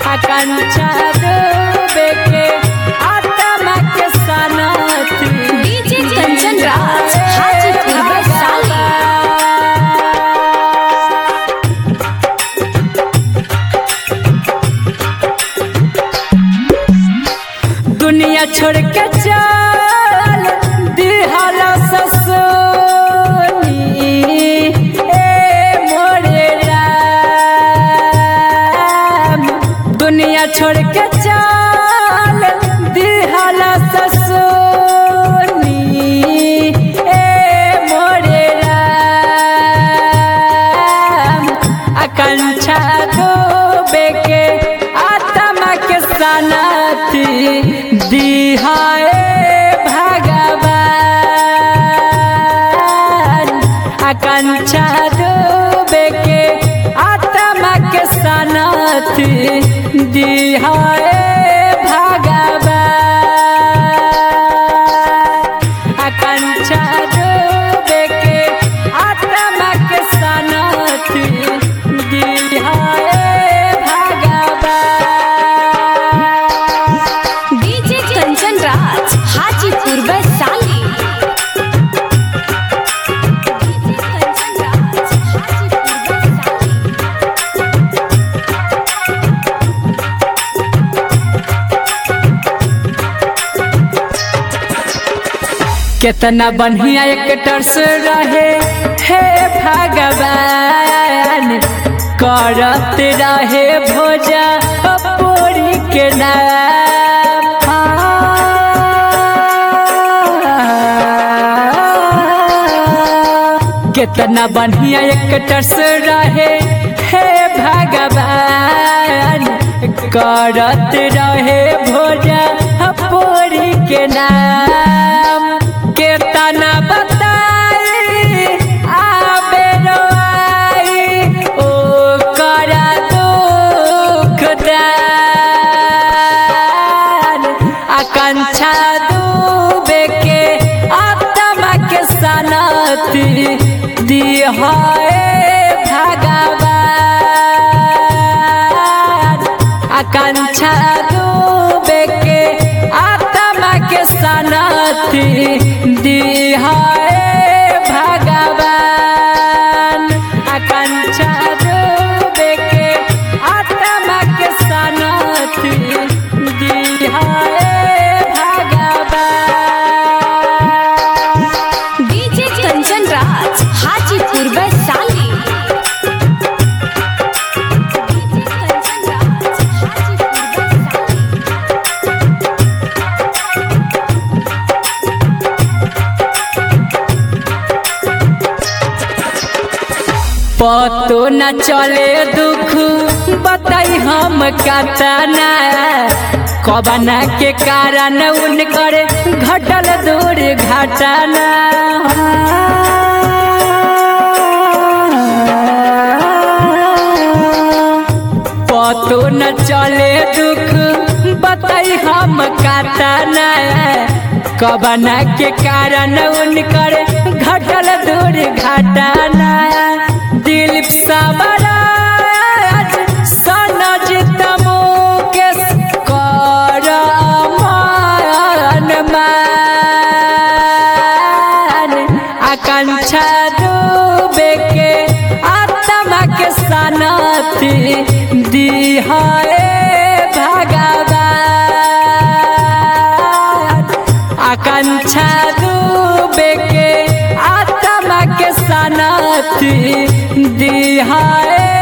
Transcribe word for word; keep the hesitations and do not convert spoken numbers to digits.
आकांक्षा डूबे के आत्मा के सनती डीजे कंचन राज हाजीपुर वैशाली। दुनिया छोड़ के चल दिहला ससुनी ए मोरे राम। दुनिया छोड़ के चल दिहला ससुनी ए मोरे राम। आकांक्षा डूबे के आत्मा के सनती दिहाए भगवान। आकांक्षा डूबे के आत्मा के सनती दिहाए भगवान। आकांक्षा डूबे के आत्मा के सनती दिहाए भगवान। डीजे कंचन राज हाजीपुर वैशाली। कितना बढ़िया एक्टर से रहे हे भगवान। करत रहे भोजा पूरी के नाम। कितना बढ़िया एक्टर से रहे हे भगवान। करत रहे भोजा पूरी के नाम। केतना बताई आबे रोआई ओ करा दुख दान। आकांक्षा डूबे के आत्मा के सनती दिहाए भगवान। आकांक्षा डूबे के आत्मा के सनती दिहाए भगवान। आकांक्षा डूबे के आत्मा के सनती दिहाए भगवान। डीजे कंचन राज हाजीपुर वैशाली। पतो न चले दुख बताई हम कतना। कबना के कारण उनकर घटल दूर घटना। पतो न चले दुख बताई हम कतना। कबना के कारण उनकर घटल दूर घटना। दिलीप सावराज सनज तमुकेश कर मान मान। आकांक्षा डूबे के आत्मा के सनती दिहाए भगवान। आकांक्षा डूबे के आत्मा के सनती दिहाए